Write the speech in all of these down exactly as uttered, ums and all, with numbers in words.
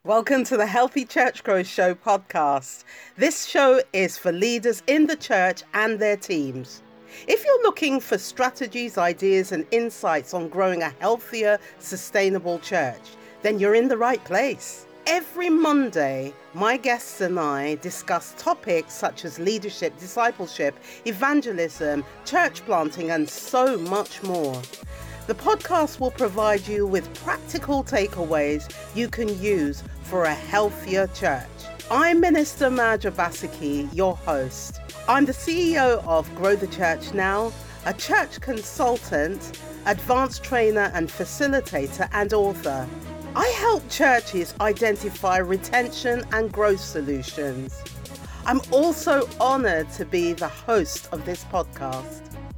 Welcome to the Healthy Church Growth Show podcast. This show is for leaders in the church and their teams. If you're looking for strategies, ideas, and insights on growing a healthier, sustainable church, then you're in the right place. Every Monday, my guests and I discuss topics such as leadership, discipleship, evangelism, church planting, and so much more. The podcast will provide you with practical takeaways you can use for a healthier church. I'm Minister Madge Obaseki, your host. I'm the C E O of Grow the Church Now, a church consultant, advanced trainer and facilitator, and author. I help churches identify retention and growth solutions. I'm also honored to be the host of this podcast.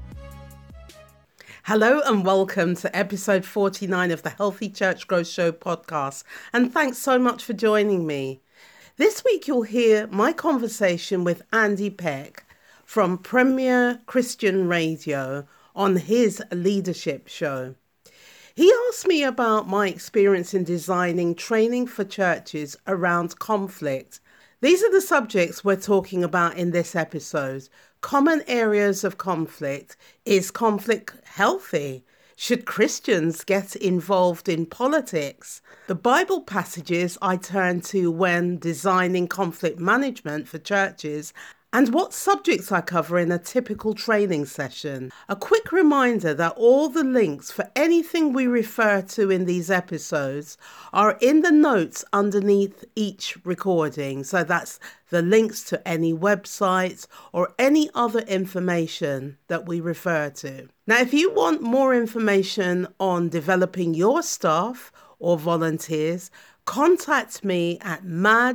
Hello and welcome to episode forty-nine of the Healthy Church Growth Show podcast, and thanks so much for joining me. This week you'll hear my conversation with Andy Peck from Premier Christian Radio on his leadership show. He asked me about my experience in designing training for churches around conflict. These are the subjects we're talking about in this episode. Common areas of conflict. Is conflict healthy? Should Christians get involved in politics? The Bible passages I turn to when designing conflict management for churches, and what subjects I cover in a typical training session. A quick reminder that all the links for anything we refer to in these episodes are in the notes underneath each recording. So that's the links to any websites or any other information that we refer to. Now, if you want more information on developing your staff or volunteers, contact me at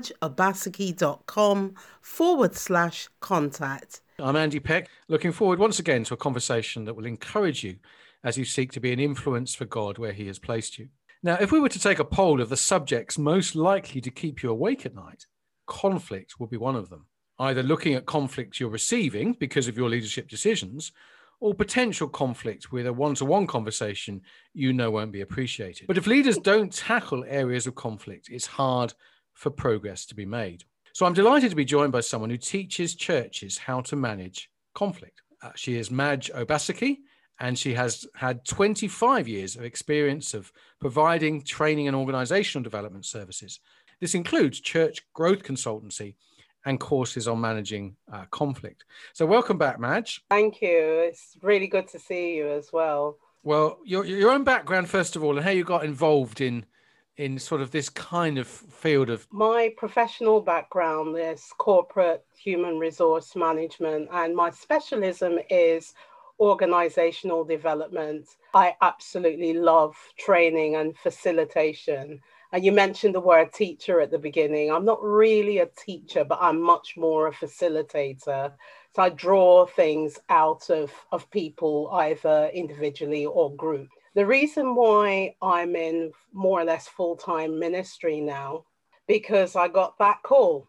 madgeobaseki.com forward slash contact. I'm Andy Peck, looking forward once again to a conversation that will encourage you as you seek to be an influence for God where he has placed you. Now, if we were to take a poll of the subjects most likely to keep you awake at night, conflict would be one of them. Either looking at conflict you're receiving because of your leadership decisions, or potential conflict with a one-to-one conversation you know won't be appreciated. But if leaders don't tackle areas of conflict, it's hard for progress to be made. So I'm delighted to be joined by someone who teaches churches how to manage conflict. Uh, she is Madge Obaseki, and she has had twenty-five years of experience of providing training and organizational development services. This includes church growth consultancy and courses on managing uh, conflict. So welcome back, Madge. Thank you. It's really good to see you as well. Well, your your own background, first of all, and how you got involved in in sort of this kind of field of... My professional background is corporate human resource management, and my specialism is organizational development. I absolutely love training and facilitation. And you mentioned the word teacher at the beginning. I'm not really a teacher, but I'm much more a facilitator. So I draw things out of, of people, either individually or group. The reason why I'm in more or less full-time ministry now, because I got that call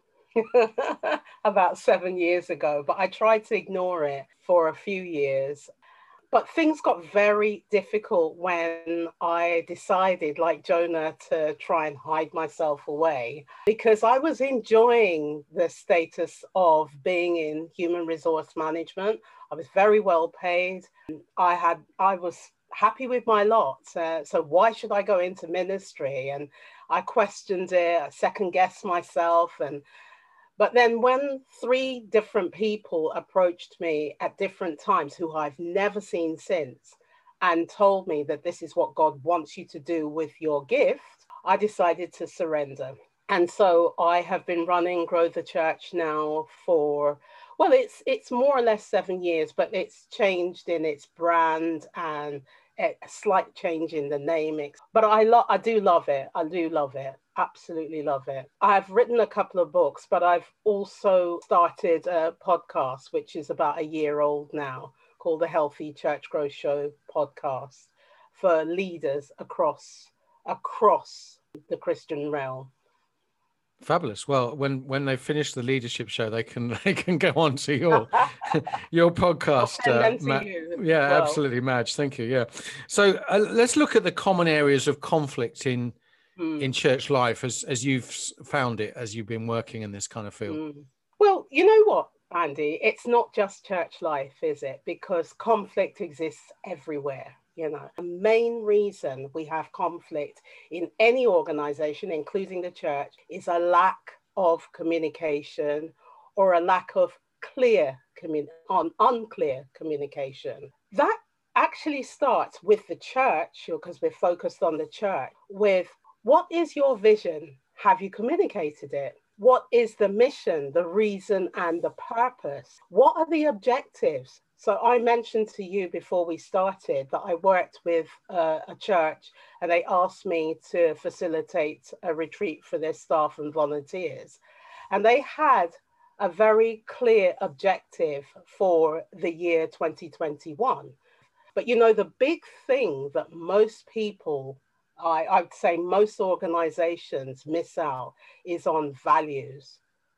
about seven years ago, but I tried to ignore it for a few years. But things got very difficult when I decided, like Jonah, to try and hide myself away, because I was enjoying the status of being in human resource management. I was very well paid. I had, I was happy with my lot. Uh, so why should I go into ministry? And I questioned it, I second guessed myself. And But then when three different people approached me at different times who I've never seen since and told me that this is what God wants you to do with your gift, I decided to surrender. And so I have been running Grow the Church now for, well, it's it's more or less seven years, but it's changed in its brand and a slight change in the name. But I, lo- I do love it. I do love it. Absolutely love it. I've written a couple of books, but I've also started a podcast, which is about a year old now, called the Healthy Church Growth Show podcast for leaders across across the Christian realm. Fabulous. Well, when when they finish the leadership show, they can they can go on to your your podcast. Uh, Ma- yeah, well. Absolutely, Madge. Thank you. Yeah. So uh, let's look at the common areas of conflict in Mm. in church life as, as you've found it, as you've been working in this kind of field? Mm. Well, you know what, Andy? It's not just church life, is it? Because conflict exists everywhere. You know, the main reason we have conflict in any organization, including the church, is a lack of communication or a lack of clear, commun- on unclear communication. That actually starts with the church, because we're focused on the church, with what is your vision? Have you communicated it? What is the mission, the reason, and the purpose? What are the objectives? So I mentioned to you before we started that I worked with uh, a church, and they asked me to facilitate a retreat for their staff and volunteers. And they had a very clear objective for the year twenty twenty-one. But you know, the big thing that most people, I, I would say most organizations miss out is on values.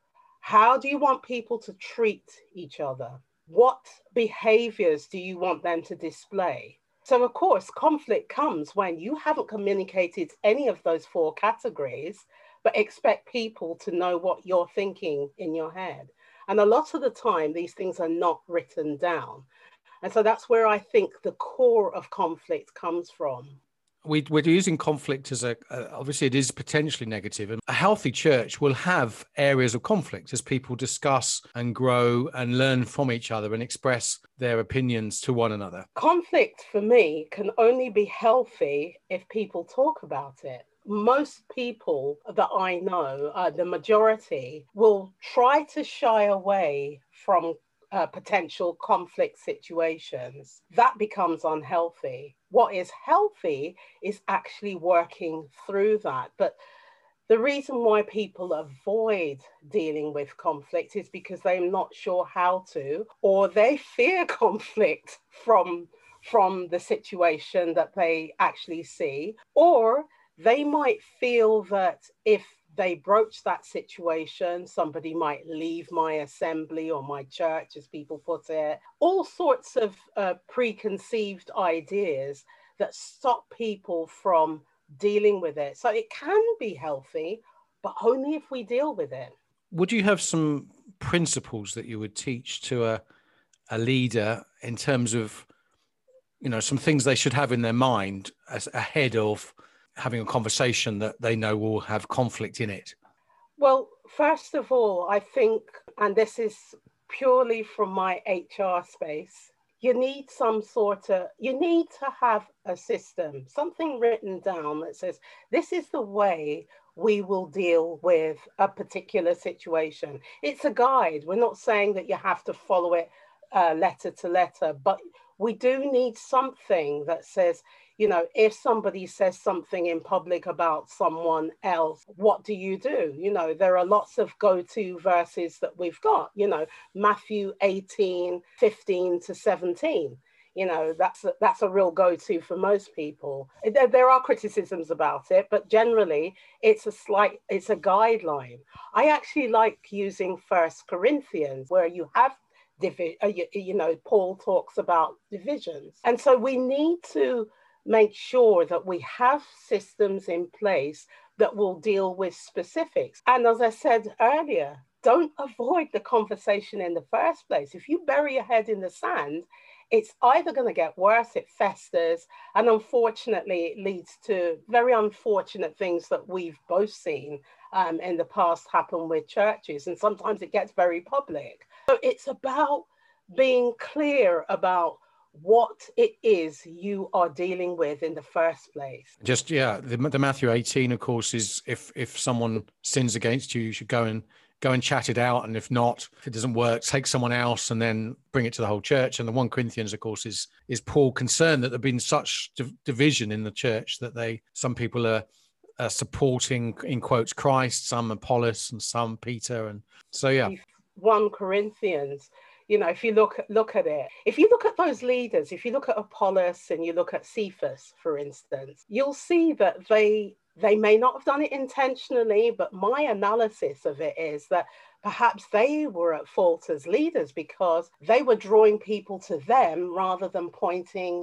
How do you want people to treat each other? What behaviors do you want them to display? So, of course, conflict comes when you haven't communicated any of those four categories, but expect people to know what you're thinking in your head. And a lot of the time, these things are not written down. And so that's where I think the core of conflict comes from. We, we're using conflict as a, uh, obviously it is potentially negative, and a healthy church will have areas of conflict as people discuss and grow and learn from each other and express their opinions to one another. Conflict for me can only be healthy if people talk about it. Most people that I know, uh, the majority, will try to shy away from Uh, potential conflict situations. That becomes unhealthy. What is healthy is actually working through that. But the reason why people avoid dealing with conflict is because they're not sure how to, or they fear conflict from, from the situation that they actually see, or they might feel that if they broach that situation, somebody might leave my assembly or my church, as people put it. All sorts of uh, preconceived ideas that stop people from dealing with it. So it can be healthy, but only if we deal with it. Would you have some principles that you would teach to a, a leader in terms of, you know, some things they should have in their mind as ahead of having a conversation that they know will have conflict in it? Well, first of all, I think, and this is purely from my H R space, you need some sort of, you need to have a system, something written down that says, this is the way we will deal with a particular situation. It's a guide. We're not saying that you have to follow it uh, letter to letter, but we do need something that says, you know, if somebody says something in public about someone else, what do you do? You know, there are lots of go-to verses that we've got, you know, Matthew eighteen, fifteen to seventeen. You know, that's a, that's a real go-to for most people. There, there are criticisms about it, but generally it's a slight, it's a guideline. I actually like using First Corinthians, where you have divi- uh, you, you know, Paul talks about divisions. And so we need to make sure that we have systems in place that will deal with specifics. And as I said earlier, don't avoid the conversation in the first place. If you bury your head in the sand, it's either going to get worse, it festers, and unfortunately it leads to very unfortunate things that we've both seen um, in the past happen with churches, and sometimes it gets very public. So it's about being clear about what it is you are dealing with in the first place. Just, yeah, the, the Matthew eighteen, of course, is if if someone sins against you, you should go and go and chat it out. And if not, if it doesn't work, take someone else and then bring it to the whole church. And the First Corinthians, of course, is is Paul concerned that there've been such div- division in the church that they some people are, are supporting, in quotes, Christ, some Apollos and some Peter. And so, yeah. First Corinthians, you know, if you look look at it, if you look at those leaders, if you look at Apollos and you look at Cephas, for instance, you'll see that they they may not have done it intentionally, but my analysis of it is that perhaps they were at fault as leaders because they were drawing people to them rather than pointing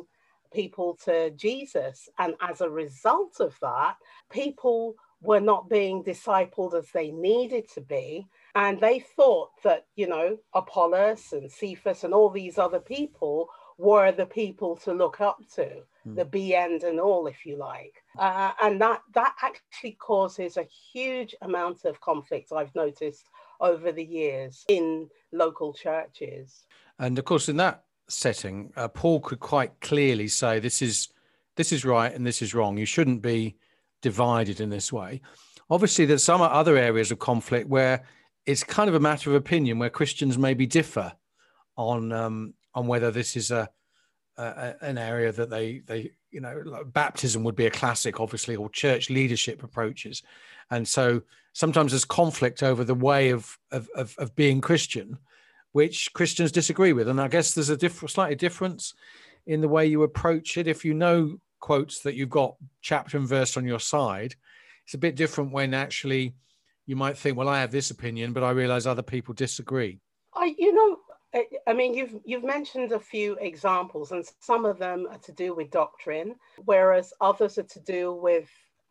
people to Jesus. And as a result of that, people were not being discipled as they needed to be. And they thought that, you know, Apollos and Cephas and all these other people were the people to look up to, mm. the be end and all, if you like. Uh, and that, that actually causes a huge amount of conflict, I've noticed over the years in local churches. And of course, in that setting, uh, Paul could quite clearly say, this is this is right and this is wrong. You shouldn't be divided in this way. Obviously, there's some other areas of conflict where it's kind of a matter of opinion, where Christians maybe differ on um, on whether this is a, a an area that they they you know like baptism would be a classic, obviously, or church leadership approaches, and so sometimes there's conflict over the way of of of, of being Christian, which Christians disagree with. And I guess there's a diff- slightly difference in the way you approach it. If you know quotes that you've got chapter and verse on your side, it's a bit different when actually you might think, well, I have this opinion, but I realize other people disagree. I, you know, I, I mean, you've you've mentioned a few examples, and some of them are to do with doctrine, whereas others are to do with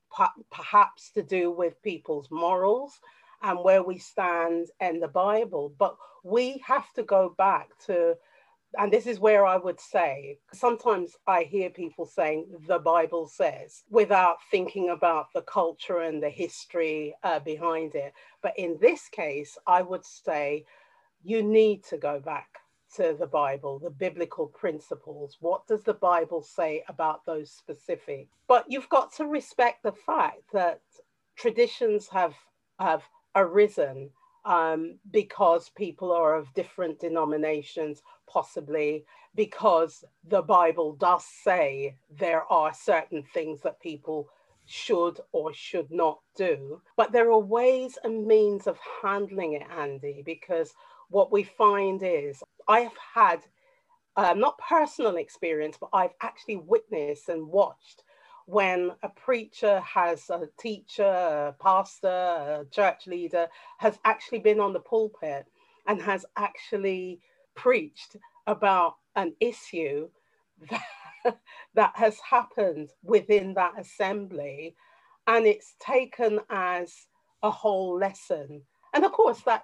perhaps to do with people's morals and where we stand in the Bible. But we have to go back to, and this is where I would say, sometimes I hear people saying the Bible says, without thinking about the culture and the history uh, behind it. But in this case, I would say you need to go back to the Bible, the biblical principles. What does the Bible say about those specific? But you've got to respect the fact that traditions have, have arisen um, because people are of different denominations, possibly because the Bible does say there are certain things that people should or should not do. But there are ways and means of handling it, Andy, because what we find is I have had uh, not personal experience, but I've actually witnessed and watched when a preacher has a teacher, a pastor, a church leader has actually been on the pulpit and has actually preached about an issue that, that has happened within that assembly, and it's taken as a whole lesson. And of course, that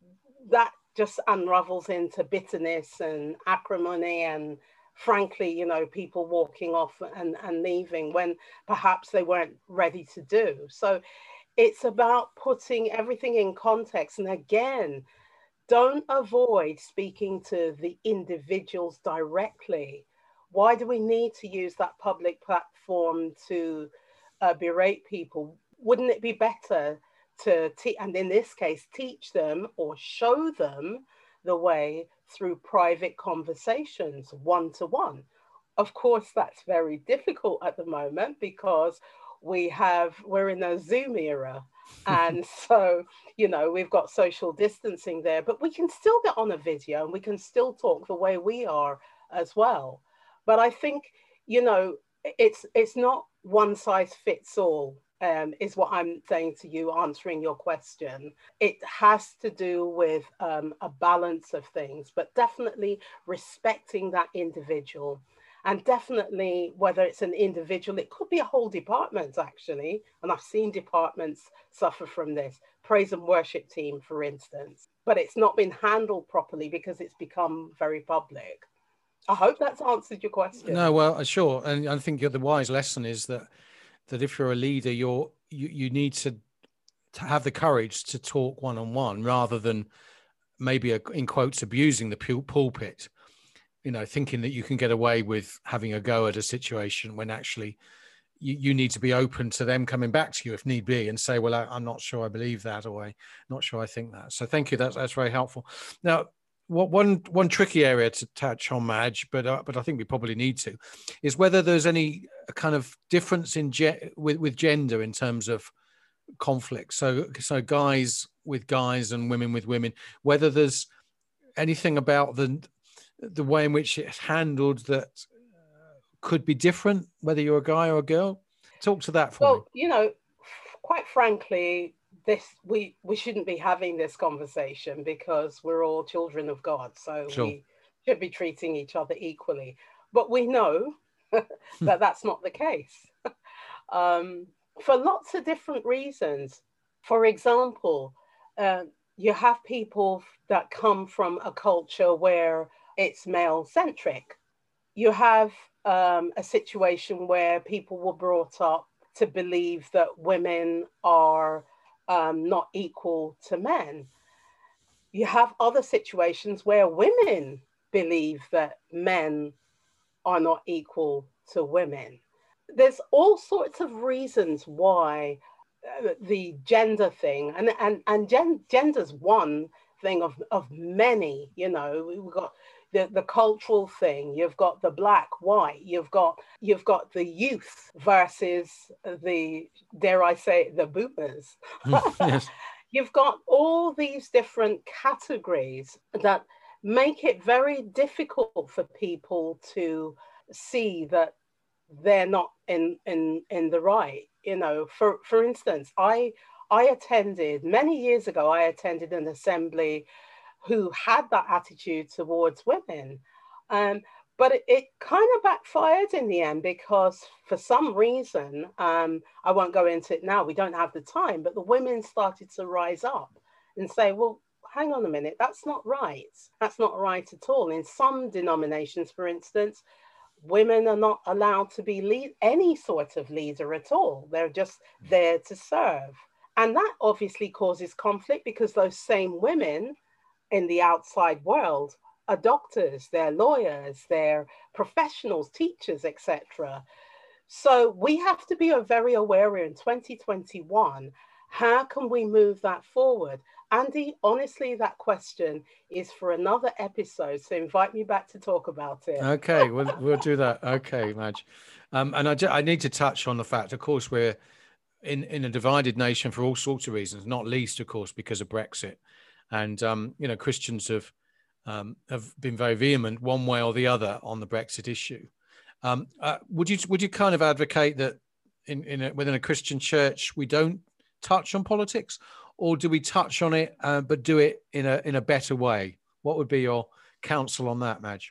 that just unravels into bitterness and acrimony and, frankly, you know, people walking off and, and leaving when perhaps they weren't ready to do. So it's about putting everything in context. And again, don't avoid speaking to the individuals directly. Why do we need to use that public platform to uh, berate people? Wouldn't it be better to teach, and in this case, teach them or show them the way through private conversations, one-to-one? Of course, that's very difficult at the moment because we have, we're in a Zoom era. And so, you know, we've got social distancing there, but we can still get on a video and we can still talk the way we are as well. But I think, you know, it's it's not one size fits all. Um, is what I'm saying to you, answering your question. It has to do with um, a balance of things, but definitely respecting that individual. And definitely, whether it's an individual, it could be a whole department, actually. And I've seen departments suffer from this. Praise and worship team, for instance. But it's not been handled properly because it's become very public. I hope that's answered your question. No, well, sure. And I think the wise lesson is that that if you're a leader, you're you, you need to to have the courage to talk one-on-one rather than maybe a, in quotes abusing the pulpit, you know, thinking that you can get away with having a go at a situation when actually you, you need to be open to them coming back to you if need be and say, well, I, I'm not sure I believe that, or I'm not sure I think that. So thank you. That's, that's very helpful. Now, what one one tricky area to touch on, Madge, but uh, but I think we probably need to, is whether there's any kind of difference in ge- with with gender in terms of conflict. So so guys with guys and women with women. Whether there's anything about the the way in which it's handled that could be different, whether you're a guy or a girl. Talk to that for well, me. Well, you know, quite frankly, this we we shouldn't be having this conversation because we're all children of God, so sure. We should be treating each other equally. But we know that that's not the case. um, for lots of different reasons. For example, uh, you have people that come from a culture where it's male centric. You have um, a situation where people were brought up to believe that women are um, not equal to men. You have other situations where women believe that men are not equal to women. There's all sorts of reasons why uh, the gender thing, and and and gen, gender's one thing of of many. You know, we've got the the cultural thing. You've got the black, white. You've got you've got the youth versus the, dare I say, the boomers. Yes. You've got all these different categories that make it very difficult for people to see that they're not in in in the right. You know, for for instance, i i attended many years ago, I attended an assembly who had that attitude towards women, um but it, it kind of backfired in the end, because for some reason, um I won't go into it now, we don't have the time, but the women started to rise up and say, well, hang on a minute, that's not right, that's not right at all. In some denominations, for instance, women are not allowed to be lead any sort of leader at all. They're just there to serve. And that obviously causes conflict, because those same women in the outside world are doctors, they're lawyers, they're professionals, teachers, et cetera. So we have to be very aware in twenty twenty-one, how can we move that forward? Andy, honestly, that question is for another episode. So invite me back to talk about it. Okay, we'll, we'll do that. Okay, Madge. Um, and I, do, I need to touch on the fact, of course, we're in, in a divided nation for all sorts of reasons, not least, of course, because of Brexit. And, um, you know, Christians have um, have been very vehement one way or the other on the Brexit issue. Um, uh, would you would you kind of advocate that in, in a, within a Christian church we don't touch on politics, or do we touch on it uh, but do it in a in a better way? What would be your counsel on that, Madge?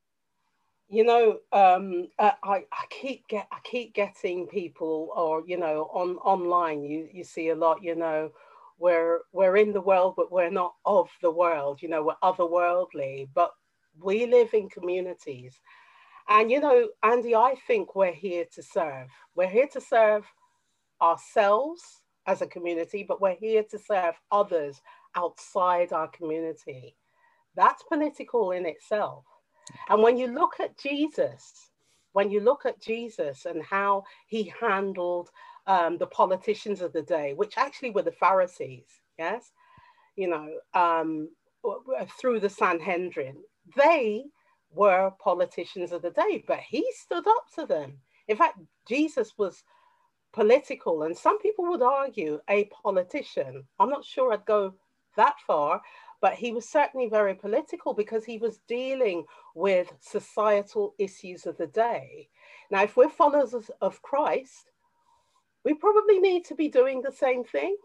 You know, um, uh, I, I keep get I keep getting people, or you know, on online you you see a lot. You know, we're we're in the world, but we're not of the world. You know, we're otherworldly, but we live in communities. And you know, Andy, I think we're here to serve. We're here to serve ourselves as a community, but we're here to serve others outside our community. That's political in itself. And when you look at Jesus, when you look at Jesus and how he handled um, the politicians of the day, which actually were the Pharisees, yes, you know, um, through the Sanhedrin, they were politicians of the day, but he stood up to them. In fact, Jesus was political, and some people would argue a politician. I'm not sure I'd go that far, but he was certainly very political because he was dealing with societal issues of the day. Now, if we're followers of Christ, we probably need to be doing the same thing.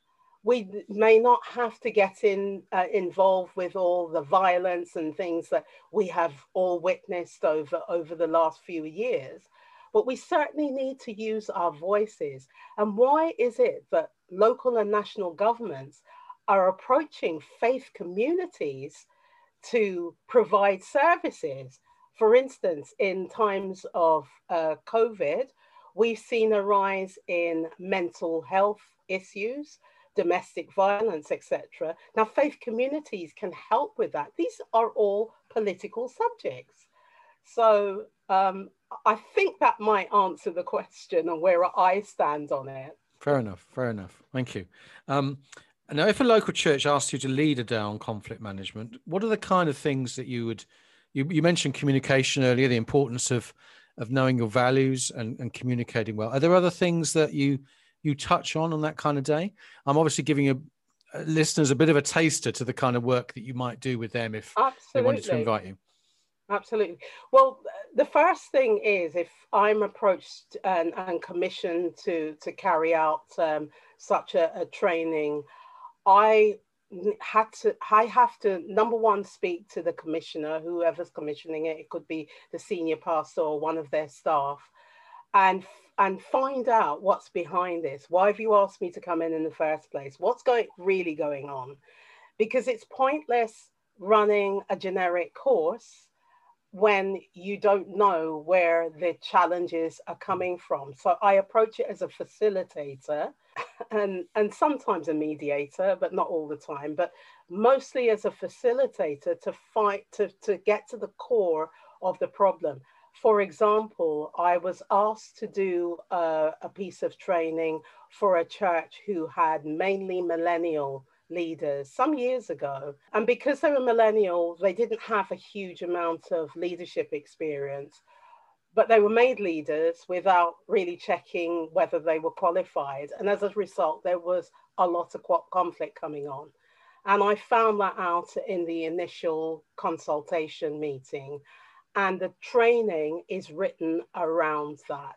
We may not have to get in uh, involved with all the violence and things that we have all witnessed over, over the last few years, but we certainly need to use our voices. And why is it that local and national governments are approaching faith communities to provide services? For instance, in times of uh, COVID, we've seen a rise in mental health issues, domestic violence, et cetera. Now, faith communities can help with that. These are all political subjects. So um, I think that might answer the question on where I stand on it. Fair enough. Fair enough. Thank you. Um, now, if a local church asked you to lead a day on conflict management, what are the kind of things that you would, you, you mentioned communication earlier, the importance of, of knowing your values and, and communicating well. Are there other things that you, you touch on on that kind of day? I'm obviously giving your listeners a bit of a taster to the kind of work that you might do with them if Absolutely. they wanted to invite you. Absolutely. Well, the first thing is, if I'm approached and, and commissioned to, to carry out um, such a, a training, I had to, I have to, number one, speak to the commissioner, whoever's commissioning it. It could be the senior pastor or one of their staff, and and find out what's behind this. Why have you asked me to come in in the first place? What's going really going on? Because it's pointless running a generic course when you don't know where the challenges are coming from. So I approach it as a facilitator and, and sometimes a mediator, but not all the time, but mostly as a facilitator to fight, to, to get to the core of the problem. For example, I was asked to do a, a piece of training for a church who had mainly millennial leaders some years ago. And because they were millennials, they didn't have a huge amount of leadership experience, but they were made leaders without really checking whether they were qualified. And as a result, there was a lot of conflict coming on. And I found that out in the initial consultation meeting. And the training is written around that.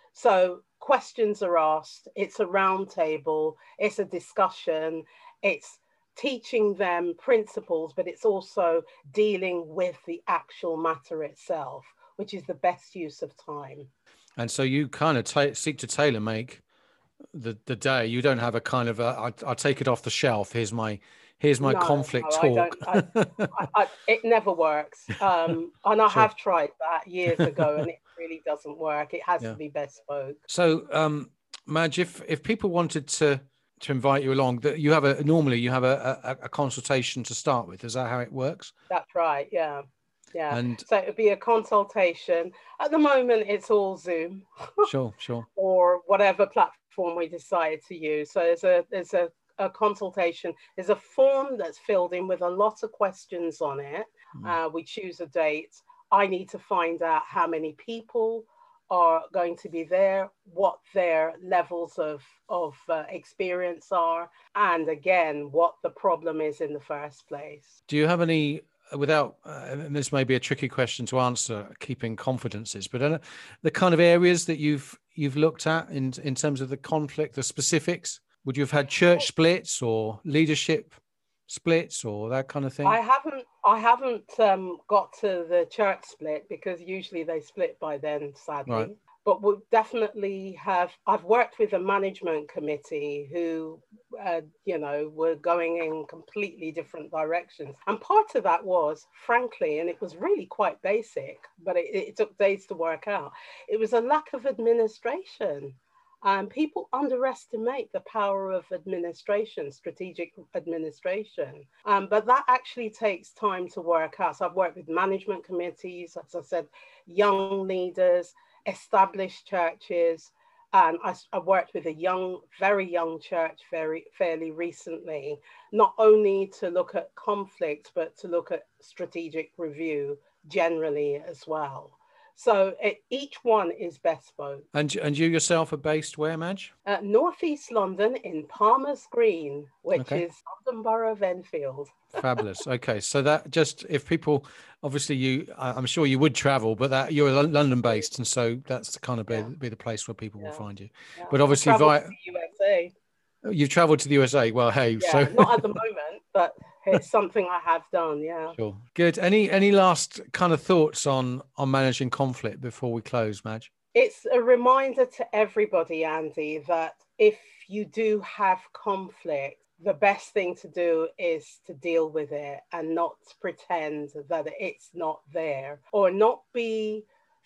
So questions are asked, it's a round table, it's a discussion, it's teaching them principles, but it's also dealing with the actual matter itself, which is the best use of time. And so you kind of ta- seek to tailor make the, the day. You don't have a kind of, a, I, I'll take it off the shelf. Here's my Here's my no, conflict no, talk. I don't, I, I, I, it never works. Um, and I sure. have tried that years ago and it really doesn't work. It has yeah. to be bespoke. So, um, Madge, if, if people wanted to, to invite you along, that you have a, normally you have a, a, a consultation to start with. Is that how it works? That's right. Yeah. Yeah. And so it would be a consultation. At the moment, it's all Zoom. Sure, sure. Or whatever platform we decide to use. So there's a, there's a, a consultation. There's a form that's filled in with a lot of questions on it. Mm. Uh, we choose a date. I need to find out how many people are going to be there, what their levels of, of uh, experience are, and again, what the problem is in the first place. Do you have any, without, uh, and this may be a tricky question to answer, keeping confidences, but uh, the kind of areas that you've you've looked at in, in terms of the conflict, the specifics? Would you have had church splits or leadership splits or that kind of thing? I haven't. I haven't um, got to the church split because usually they split by then, sadly. Right. But we'll definitely have. I've worked with a management committee who, uh, you know, were going in completely different directions, and part of that was, frankly, and it was really quite basic, but it, it took days to work out. It was a lack of administration. Um, people underestimate the power of administration, strategic administration, um, but that actually takes time to work out. So I've worked with management committees, as I said, young leaders, established churches. Um, I, I worked with a young, very young church very fairly recently, not only to look at conflict, but to look at strategic review generally as well. So it, each one is bespoke. And and you yourself are based where, Madge? Uh, Northeast London in Palmer's Green, which okay. is London Borough of Enfield. Fabulous. Okay, so that just, if people, obviously you, I'm sure you would travel, but that you're London based, and so that's the kind of be, yeah. be the place where people yeah. will find you. Yeah. But obviously via to the U S A. You've travelled to the U S A. Well, hey, yeah, so not at the moment, but it's something I have done. Yeah. Sure. Good. Any any last kind of thoughts on on managing conflict before we close, Madge? It's a reminder to everybody, Andy, that if you do have conflict, the best thing to do is to deal with it and not pretend that it's not there, or not be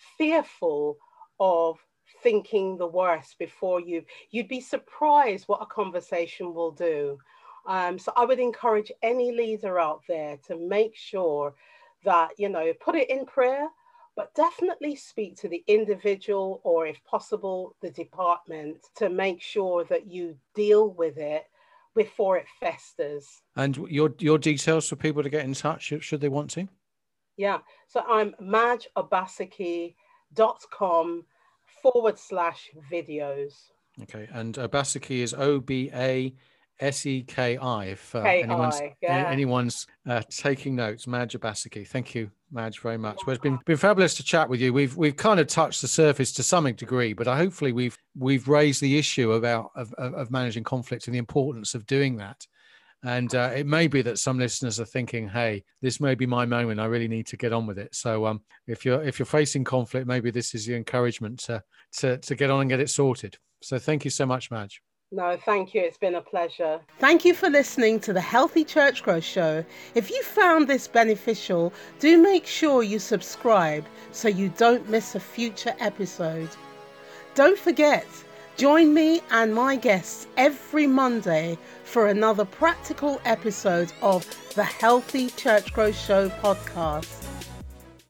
fearful of thinking the worst before you. You'd be surprised what a conversation will do. Um, so I would encourage any leader out there to make sure that, you know, put it in prayer, but definitely speak to the individual or, if possible, the department to make sure that you deal with it before it festers. And your your details for people to get in touch, should they want to? Yeah, so I'm madge obaseki dot com forward slash videos. Okay, and Obaseki is O B A S E K I if uh, anyone's, yeah. anyone's uh, taking notes. Madge Obaseki. Thank you, Madge, very much. Well, it's been been fabulous to chat with you. We've we've kind of touched the surface to some degree, but I, hopefully we've we've raised the issue about of, of, of managing conflict and the importance of doing that. And uh, it may be that some listeners are thinking, hey, this may be my moment. I really need to get on with it. So um, if you're if you're facing conflict, maybe this is the encouragement to, to, to get on and get it sorted. So thank you so much, Madge. No, thank you. It's been a pleasure. Thank you for listening to the Healthy Church Growth Show. If you found this beneficial, do make sure you subscribe so you don't miss a future episode. Don't forget, join me and my guests every Monday for another practical episode of the Healthy Church Growth Show podcast.